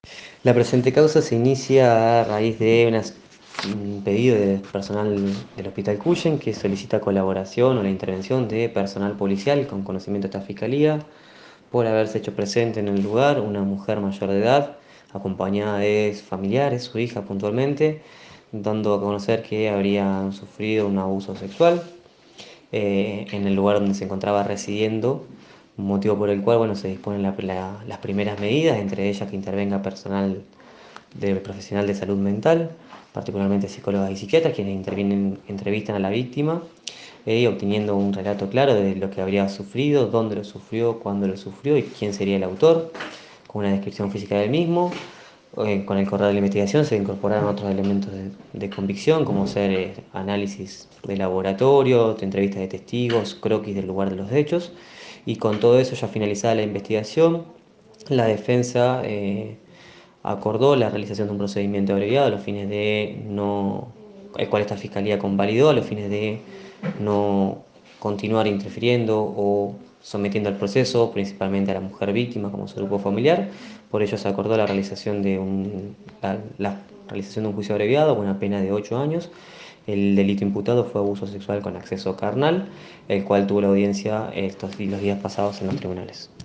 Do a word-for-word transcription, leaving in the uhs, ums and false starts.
La presente causa se inicia a raíz de unas- un pedido de personal del Hospital Cuyen que solicita colaboración o la intervención de personal policial con conocimiento de esta fiscalía por haberse hecho presente en el lugar una mujer mayor de edad, acompañada de familiares, su hija puntualmente, dando a conocer que habrían sufrido un abuso sexual eh, en el lugar donde se encontraba residiendo, motivo por el cual bueno, se disponen la- la- las primeras medidas, entre ellas que intervenga personal de profesional de salud mental, particularmente psicólogas y psiquiatras, quienes intervienen, entrevistan a la víctima, eh, obteniendo un relato claro de lo que habría sufrido, dónde lo sufrió, cuándo lo sufrió y quién sería el autor, con una descripción física del mismo. Eh, con el correr de la investigación se incorporaron otros elementos de, de convicción, como ser eh, análisis de laboratorio, entrevistas de testigos, croquis del lugar de los hechos, y con todo eso ya finalizada la investigación, la defensa eh, acordó la realización de un procedimiento abreviado a los fines de no, el cual esta fiscalía convalidó a los fines de no continuar interfiriendo o sometiendo al proceso, principalmente a la mujer víctima como su grupo familiar. Por ello se acordó la realización de un, la, la realización de un juicio abreviado con una pena de ocho años. El delito imputado fue abuso sexual con acceso carnal, el cual tuvo la audiencia estos, los días pasados en los tribunales.